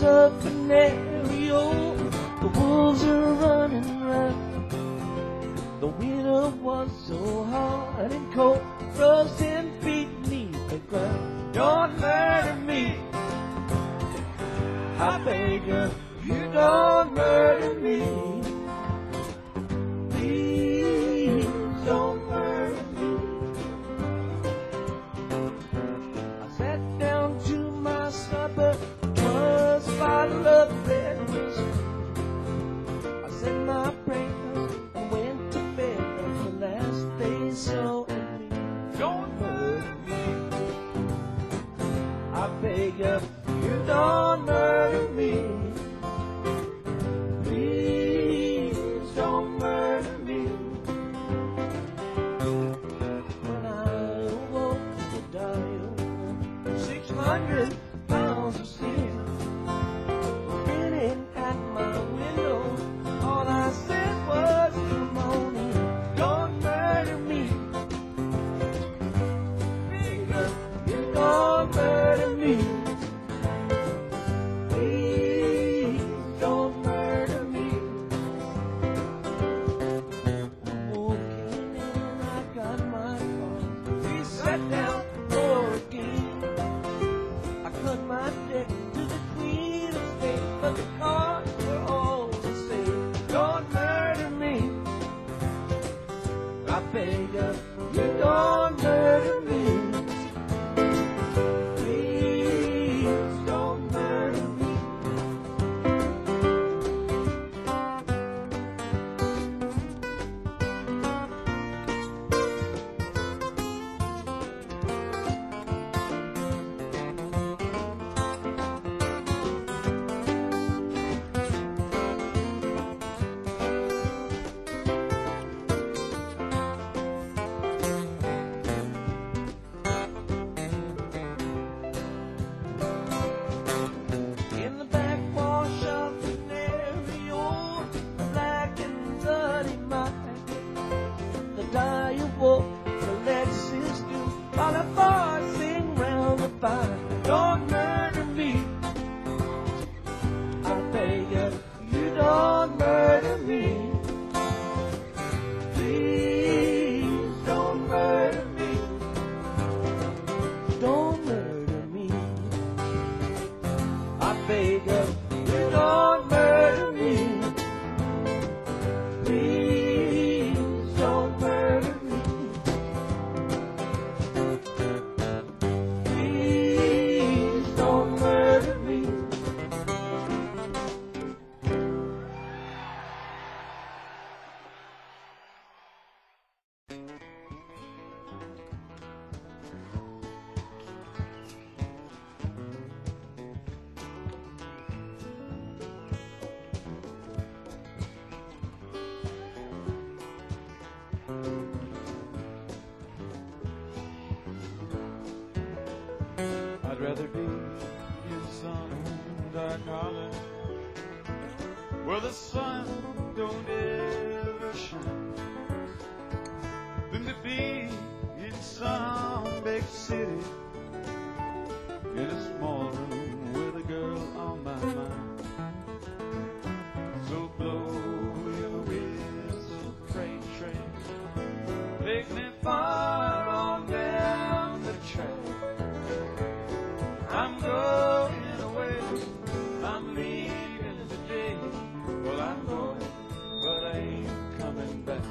the Canario. The wolves are running round. The winter was so hard and cold, frozen beneath the ground. Don't murder me, I beg you, don't murder me. Please don't murder me. I sat down to my supper, 'twas a bottle of red whiskey. I said my prayers and went to bed. The last day so early. Don't murder me, I beg you, don't murder me. Please don't murder me. When I awoke to die, 600 pounds of sin spinning at my window. All I said was, come on in, don't murder me. Bigger, you don't murder me. Please don't murder me. Walking in, I got my car. We sat down for a game. I cut my deck to the Queen of Spain, but the cards were all the same. Don't murder me, I beg you, don't murder me. Please don't murder me. In the backwash of Canario, a black and bloody mine, the dire wolf, the Lexus do, while the boys sing round the fire. Don't murder me, I beg you, don't murder me. Please don't murder me. Don't murder me, I beg you, don't murder me. Please don't murder me. Please don't murder me. I'd rather be in some dark hollow where the sun don't ever shine than to be in some big city in a small room with a girl on my mind. So blow your whistle, freight train, take me far on down the track. I'm going away, I'm leaving today. Well, I'm going, but I ain't coming back.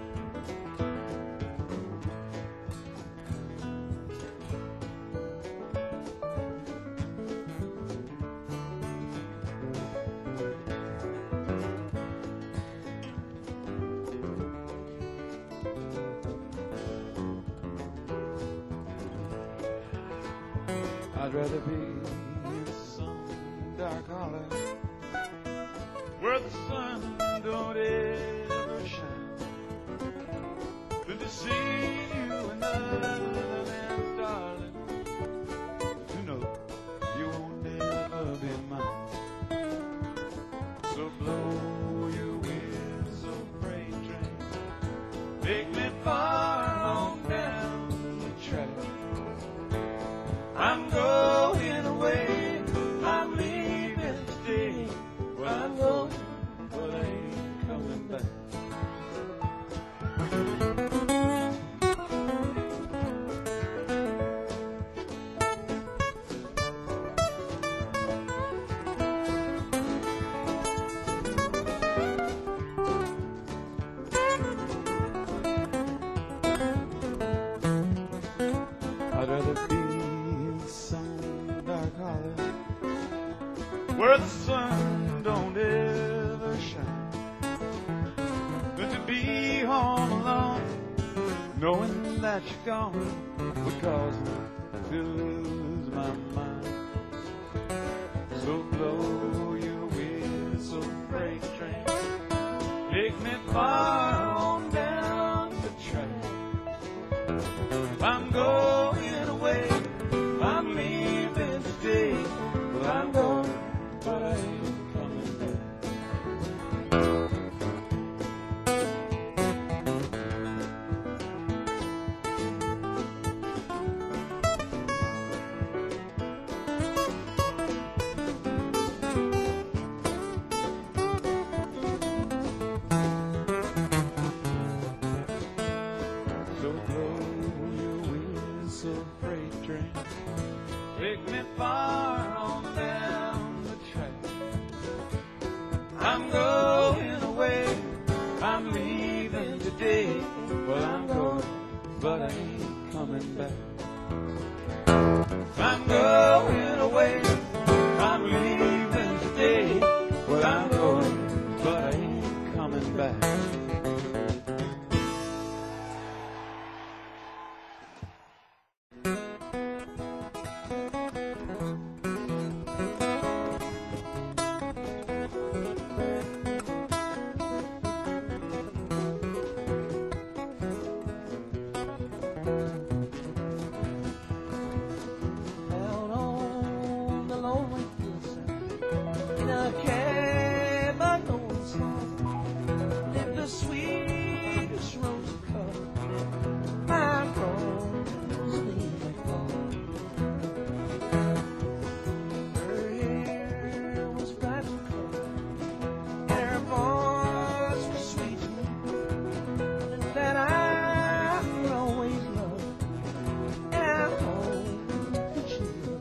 I'd rather be in some dark hollow where the sun don't ever shine than to see you another man's darling, to know you won't never be mine. So blow your whistle, freight train, take me far on down the track. I'm going away, I'm leaving Knowing that you're gone would cause me to lose my mind. So blow your whistle, freight train, take me far on down the track. I'm going away, I'm leaving today. Well, I'm going, but I ain't coming back. So blow your whistle, freight train, take me far on down the track. I'm going away, I'm leaving today. Well, I'm going, but I ain't coming back. I'm going away, I'm leaving today. Well, I'm going, but I ain't coming back. Out on the lonely hillside, in a cabin no one's home, lived the sweetest rose of color, my rose leaf fall. Her hair was bright and color, and her voice was sweet to me, and that I will always love, and I hope that you will.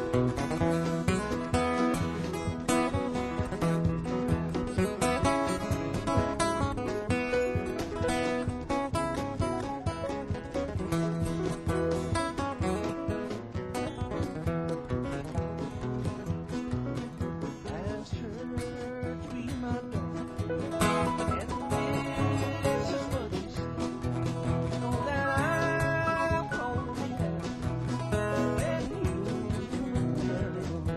Asked her to be my daughter, and this is what she said. Know that I'm only happy when you let it go.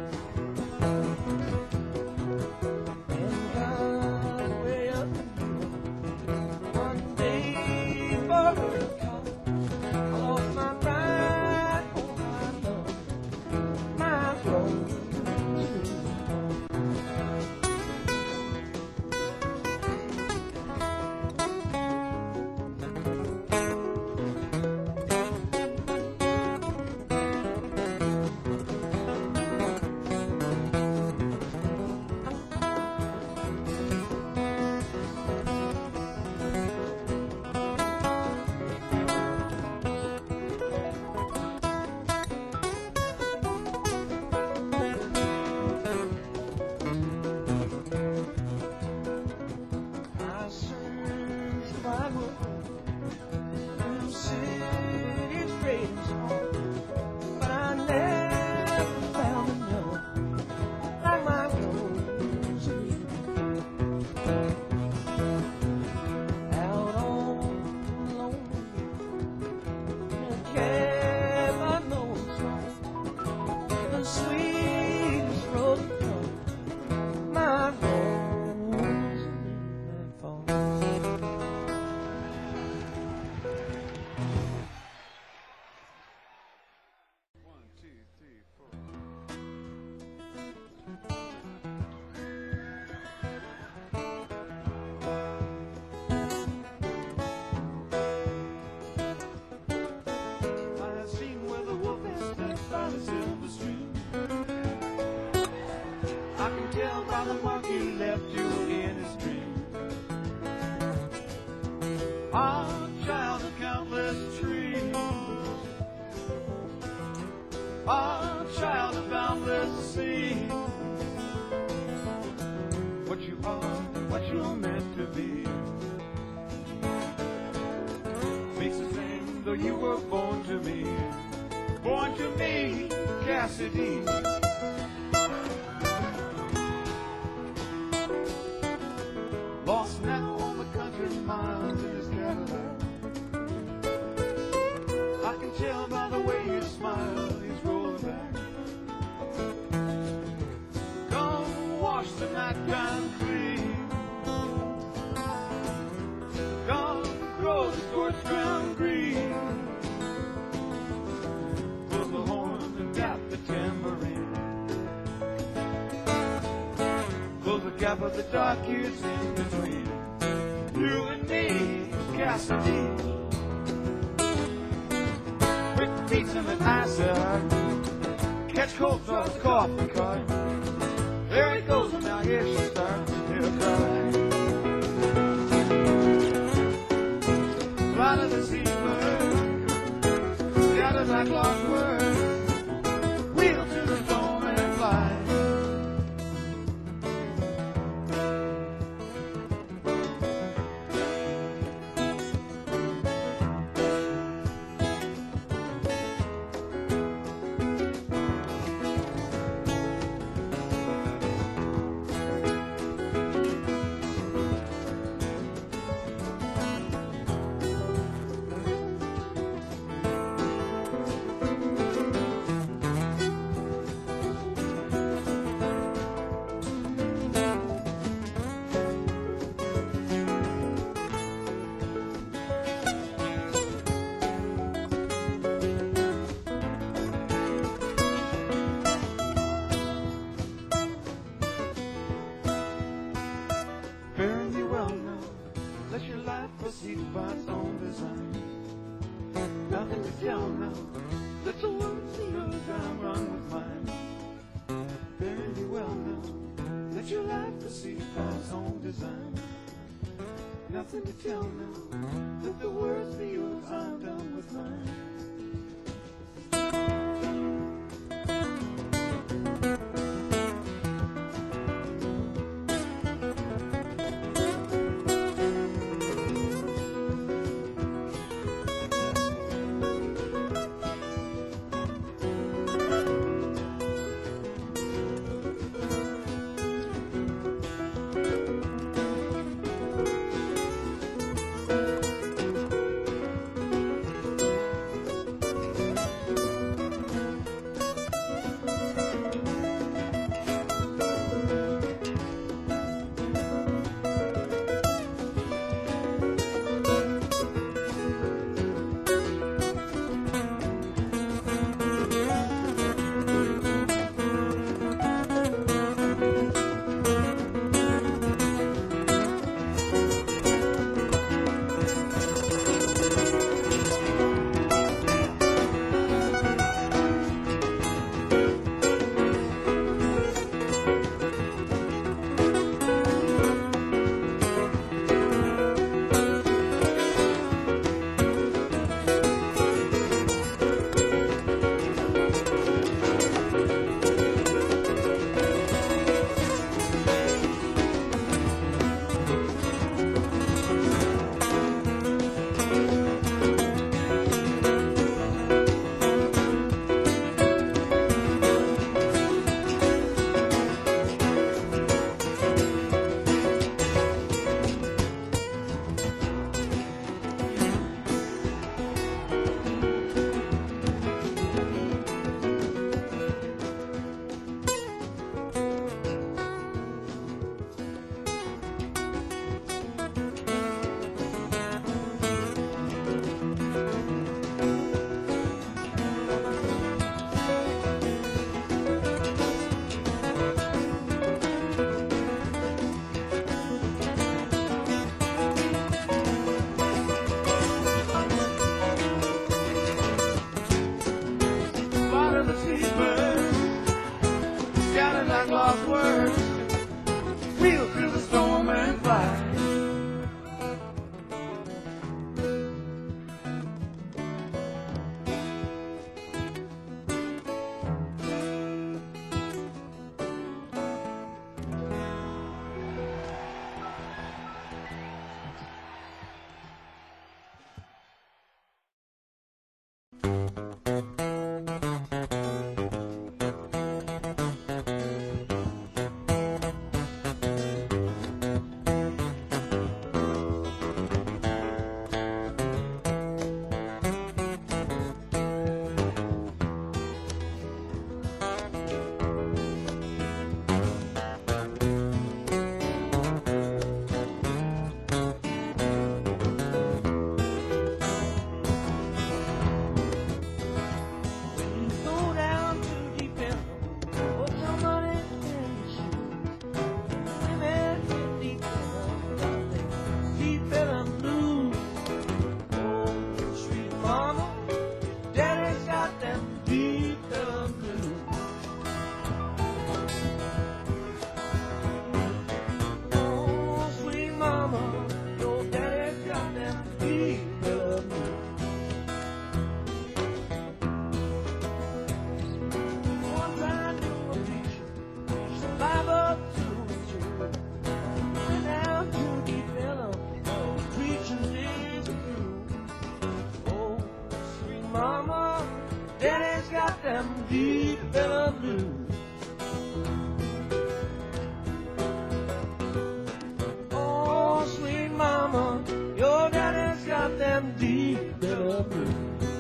And God's way up in one day for her to come. I lost my pride, oh my love, my rose. I searched the wide world through cities great and small, but I never found another like my Rosalie. Out on the lonely in a cabin no one's home, the sweetest rose of color, my Rosalie fall. One, two, three, four. I have seen where the wolf has stepped by the silver stream. I can tell by the mark he left you in his dream. Ah, child of countless trees. Ah, child of boundless sea. What you are, what you're meant to be. Makes a thing though you were born to me. Born to me, Cassidy. Lost now on the country miles in his Cadillac. I can tell by the way you smile, he's rolling back. Gonna wash the nightgown clean. Gonna grow the scorched ground green. Pull the horn and tap the tambourine. Close the gap of the dark years in between. You and me, Cassidy. Quick beats in the nicer. Catch cold draws the coffee cart. There he goes, and now here she starts to cry. Fly to the seabird, scatter like lost words. Wheel to the storm and fly. Fare thee well now, let your life proceed by its own design. Nothing to tell now, let your words be yours, I'll run with mine. Fare thee well now, let your life proceed by its own design. Nothing to tell now, let the words be yours, I'm done with mine. mama, daddy's got them deep bitter blues. Oh, sweet mama, your daddy's got them deep bitter blues.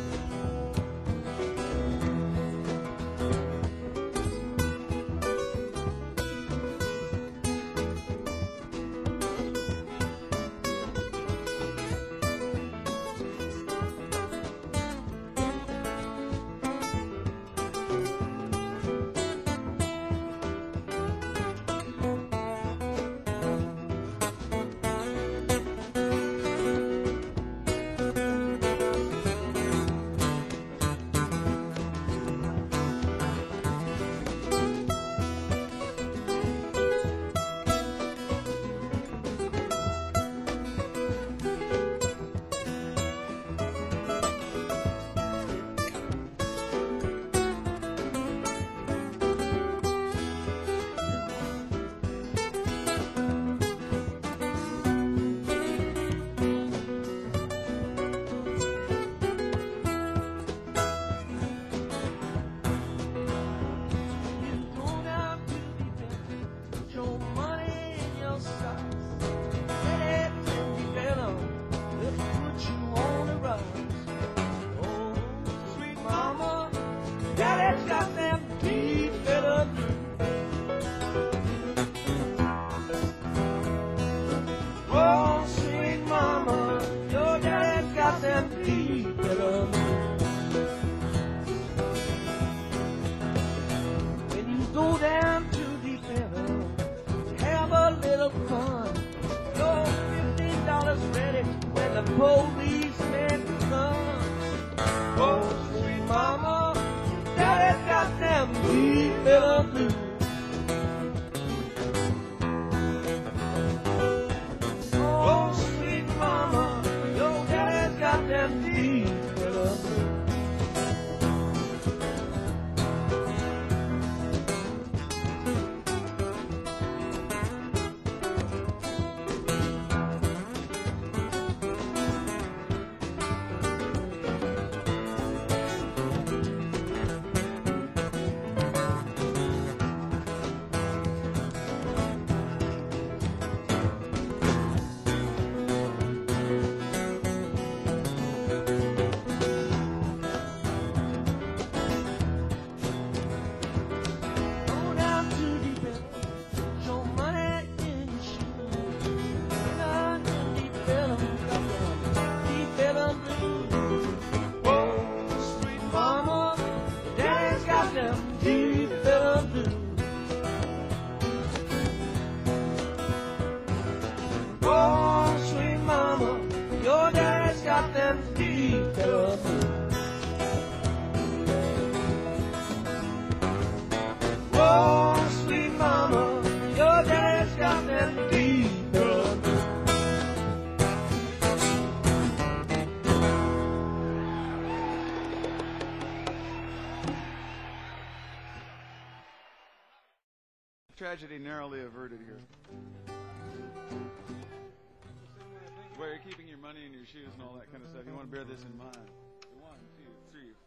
Policeman comes. Oh, sweet mama, daddy's got them deep bitter blues. Oh, sweet mama, your daddy's got them deep bitter blues. Tragedy narrowly averted here. Where you're keeping your money in your shoes and all that kind of stuff. You want to bear this in mind. 1, 2, 3,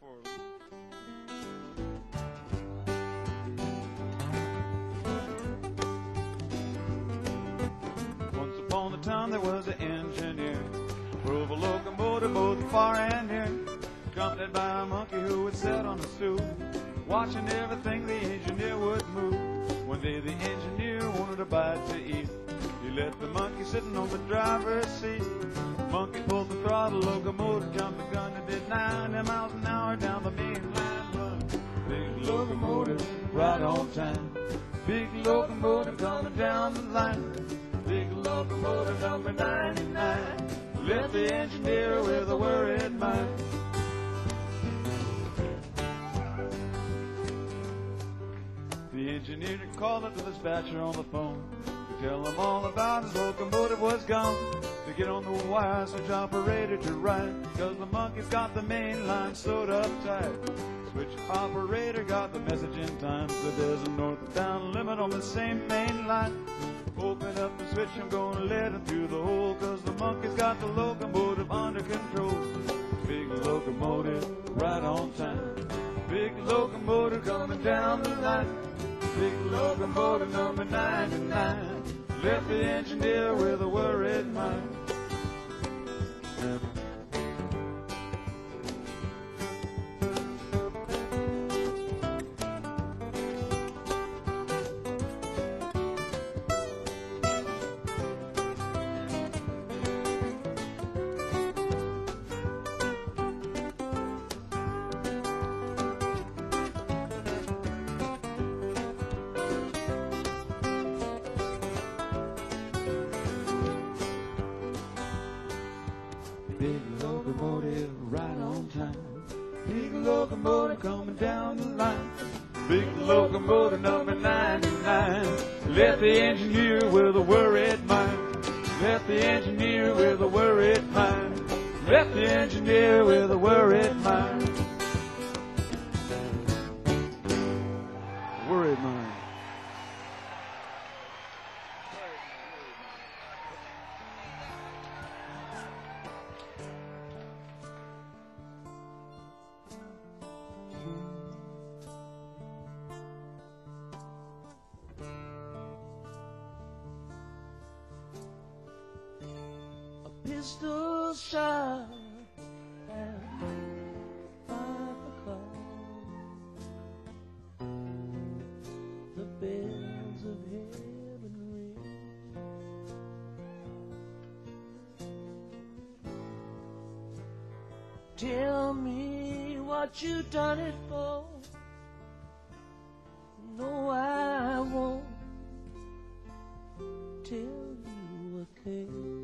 4. Once upon a time there was an engineer, drove a locomotive both far and near, accompanied by a monkey who would sit on a stool, watching everything the engineer would move. One day the engineer wanted a bite to eat. He left the monkey sitting on the driver's seat. Monkey pulled the throttle, locomotive jumped the gun and did 90 miles an hour down the main line run. Big locomotive, right on time. Big locomotive coming down the line. Big locomotive number 99. Left the engineer with a worried mind. The engineer called up the dispatcher on the phone to tell him all about his locomotive was gone. To get on the wire, switch operator to right, cause the monkey's got the main line sewed up tight. Switch operator got the message in time, so there's a north-bound limit on the same main line. Open up the switch, I'm gonna let him through the hole, cause the monkey's got the locomotive under control. big locomotive right on time. Big locomotive coming down the line. Big locomotive number 99. Left the engineer with a worried mind. Big locomotive right on time. Big locomotive coming down the line. Big locomotive number 99. Left the engineer with a worried mind. Left the engineer with a worried mind. Left the engineer with a worried mind. Worried mind. Pistol shot at 5 o'clock. The bells of heaven ring. Tell me what you done it for. No, I won't tell you a thing.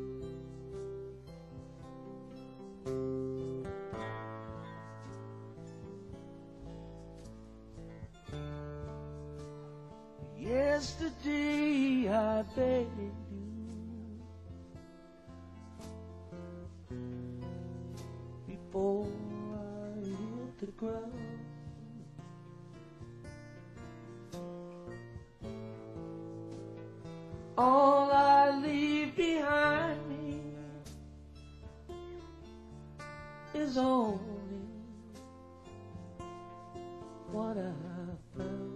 Yesterday I begged you before I hit the ground. All I leave behind me is only what I found.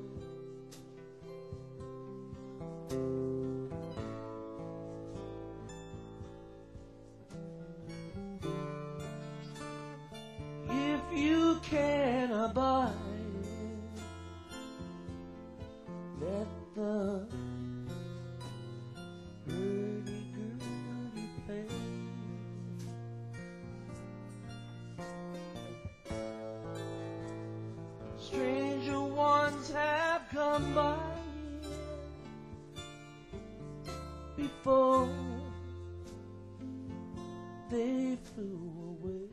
If you can abide it, let the hurdy-gurdy play. Stranger ones have come by before they flew away.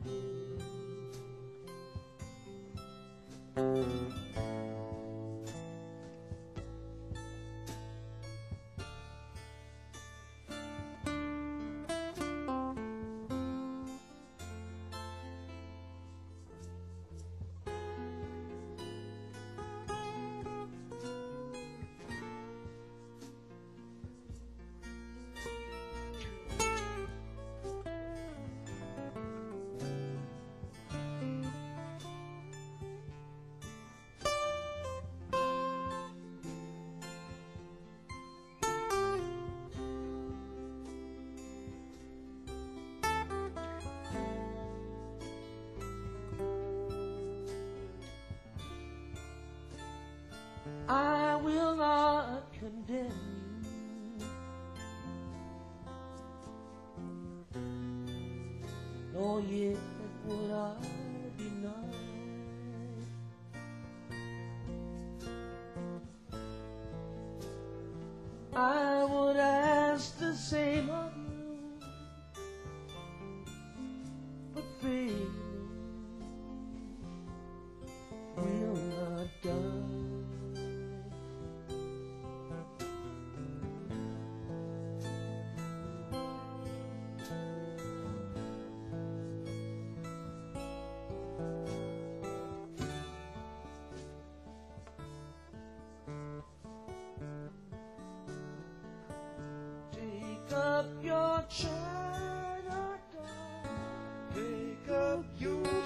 I will not condemn you, nor yet would I deny. I would ask the same of you, but faith will not die. Take up your China doll, take up your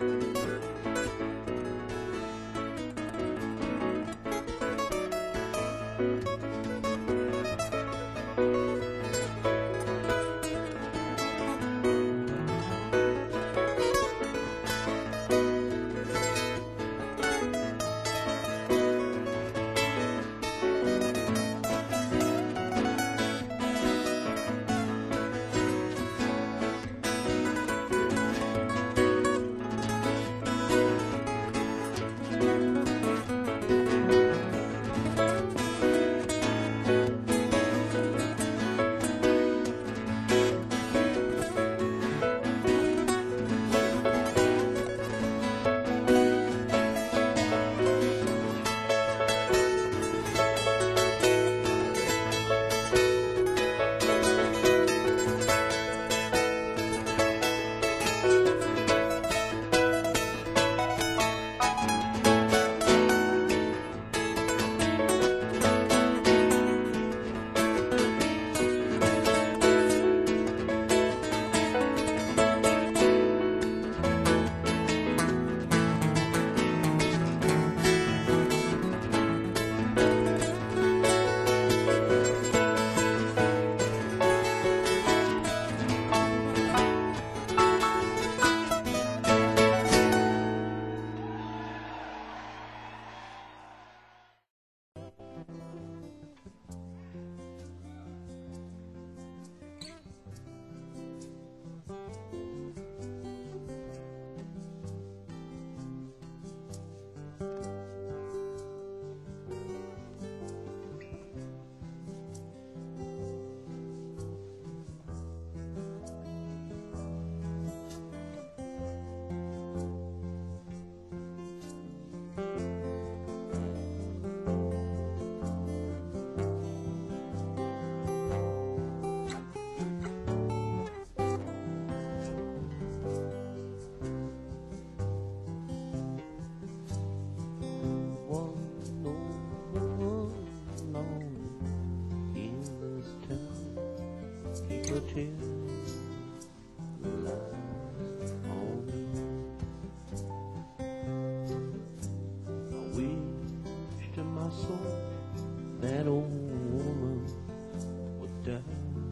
That old woman would die.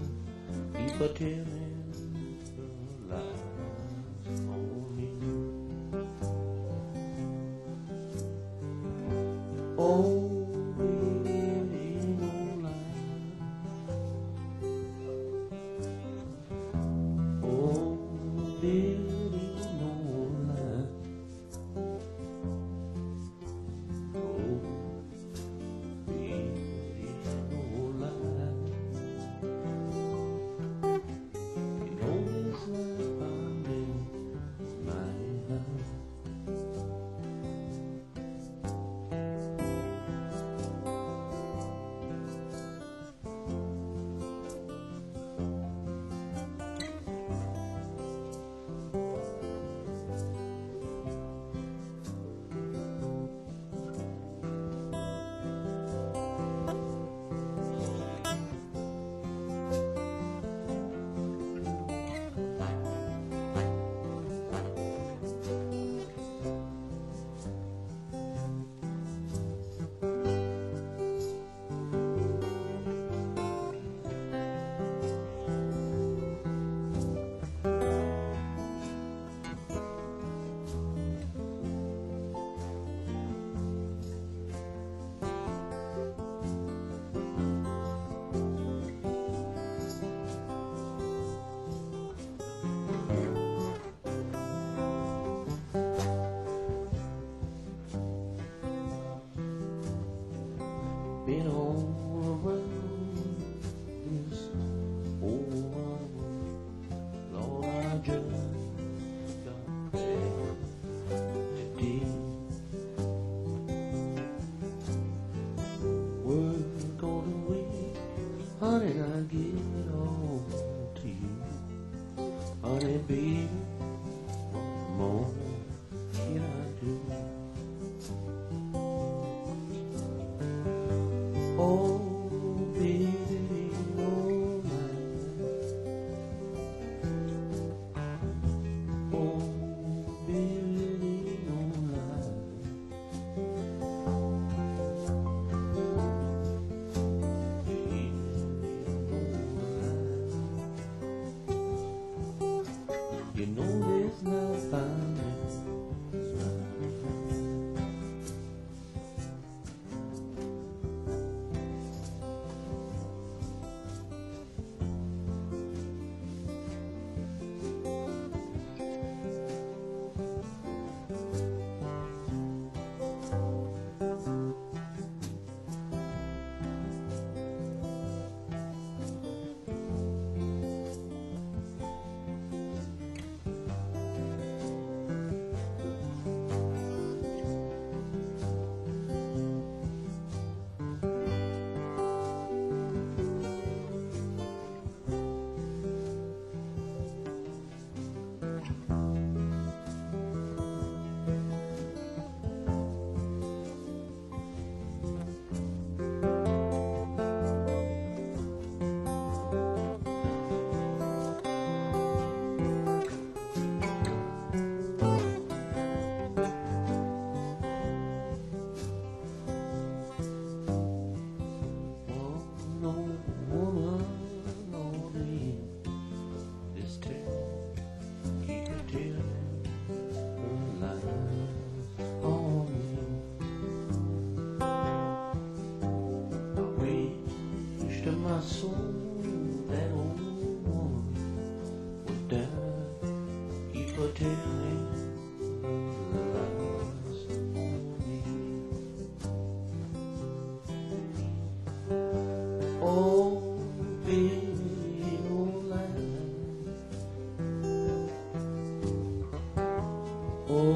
Keep a telling her lies on me. Oh, baby, no lie. Oh, baby, no lie. Oh,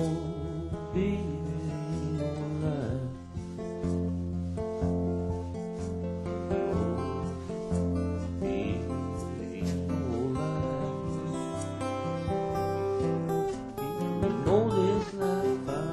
won't be alive. Won't be alive. You know this life I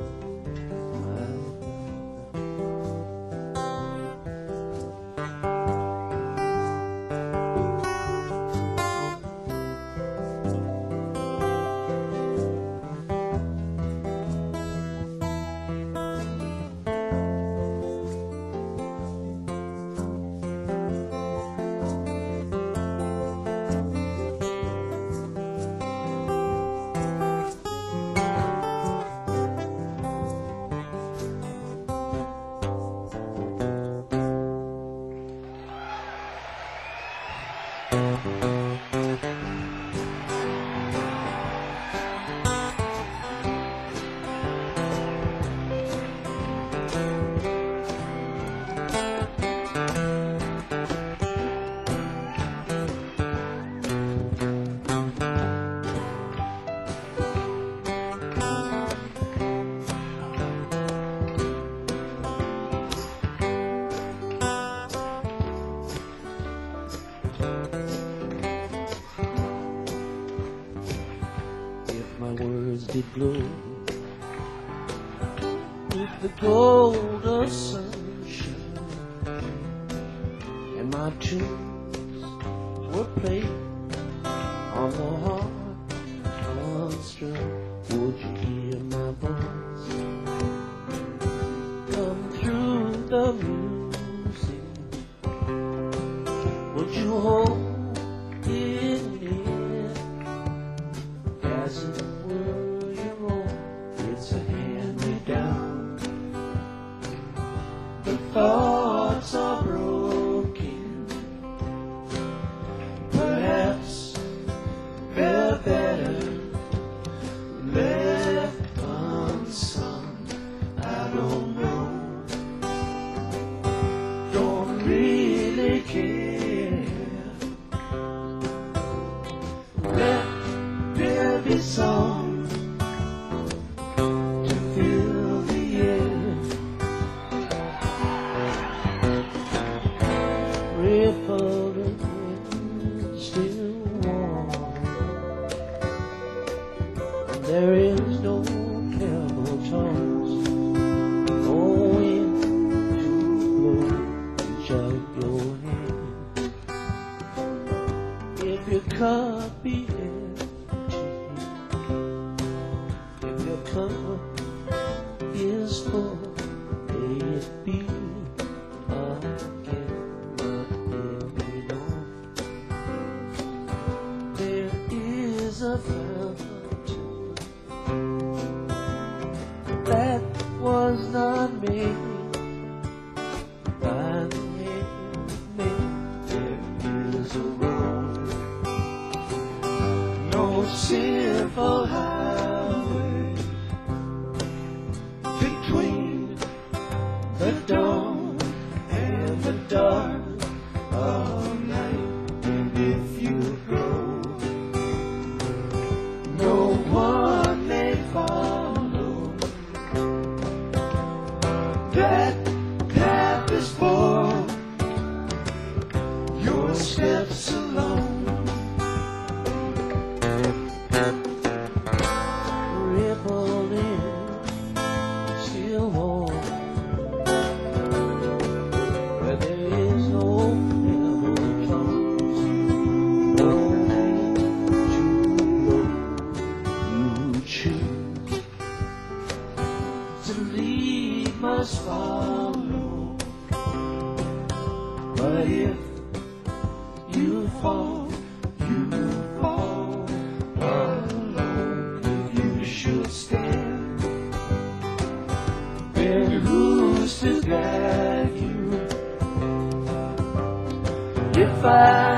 did glow with the gold of sunshine, and my tunes were played on the harp unstrung. Would you hear my voice come through the music? Would you hold it near as it were? It's a hand-me-down. The thoughts are broken. Perhaps they're better left unsung. I don't know. Don't really care. Let there be some rippling still warm. There is no terrible toss, no wind to blow. Reach out your hand. If your cup be empty, if your cup is full, may it be again. A fountain that was not made by the handmaid. There is a road, no simple highway between the dawn and the dark of night. And if you go, no one may follow. That path is for your steps alone. Rippling, still warm, where there is no ever close, no wind to blow. Choose to leave must follow, but if you fall, you fall alone. If you should stand, then who's to guide you? If I